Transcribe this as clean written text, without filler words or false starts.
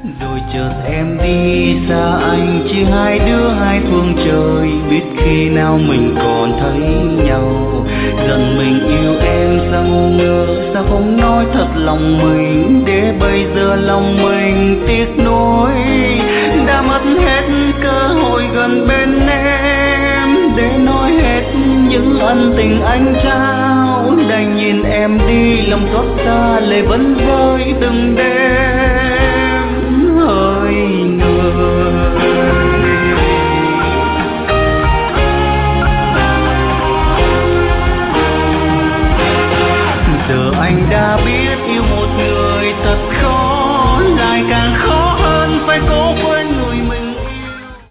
Rồi chợt em đi xa anh, chỉ hai đứa hai phương trời, biết khi nào mình còn thấy nhau. Dần mình yêu em sao ngu ngơ, sao không nói thật lòng mình, để bây giờ lòng mình tiếc nuối. Đã mất hết cơ hội gần bên em, để nói hết những ân tình anh trao. Đành nhìn em đi lòng xót xa, lệ vẫn vơi từng đêm hỡi người.